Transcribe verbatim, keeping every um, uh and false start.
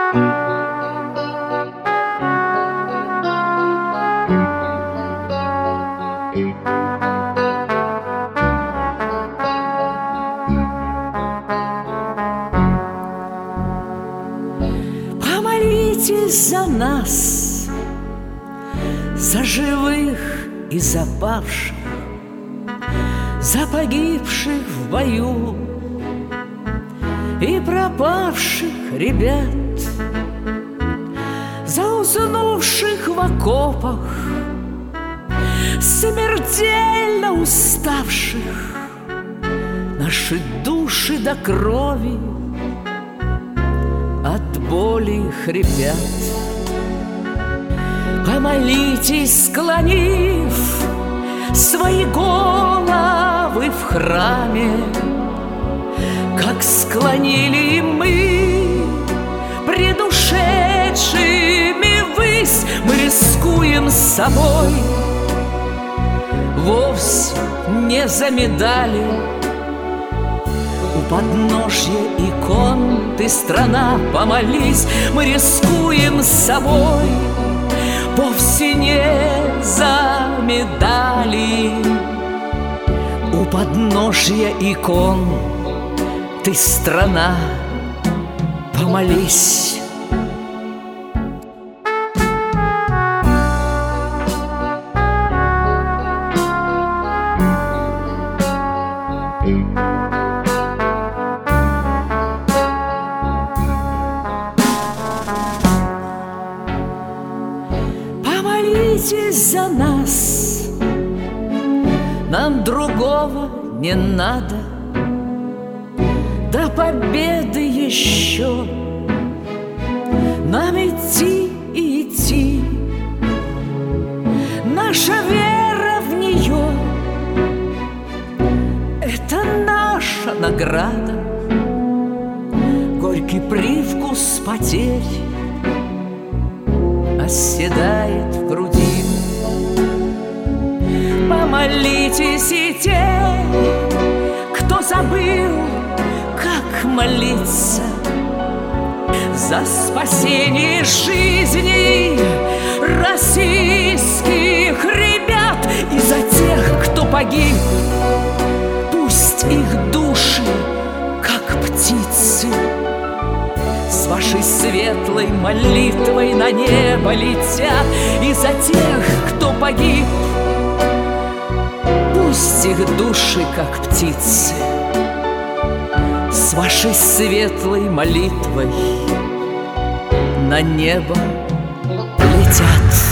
Помолитесь за нас, за живых и за павших, за погибших в бою и пропавших ребят, за уснувших в окопах, смертельно уставших. Наши души до крови от боли хрипят. Помолитесь, склонив свои головы в храме, как склонили мы пред ушедшими ввысь. Мы рискуем собой вовсе не за медали. У подножья икон ты, страна, помолись. Мы рискуем собой вовсе не за медали. У подножья икон ты, страна, помолись. Помолитесь за нас, нам другого не надо. До победы еще нам идти и идти. Наша вера в нее — это наша награда. Горький привкус потерь оседает в груди. Помолитесь и те, кто забыл, как молиться, за спасение жизней российских ребят и за тех, кто погиб. Пусть их души, как птицы, с вашей светлой молитвой на небо летят. И за тех, кто погиб, пусть их души, как птицы, с вашей светлой молитвой на небо летят.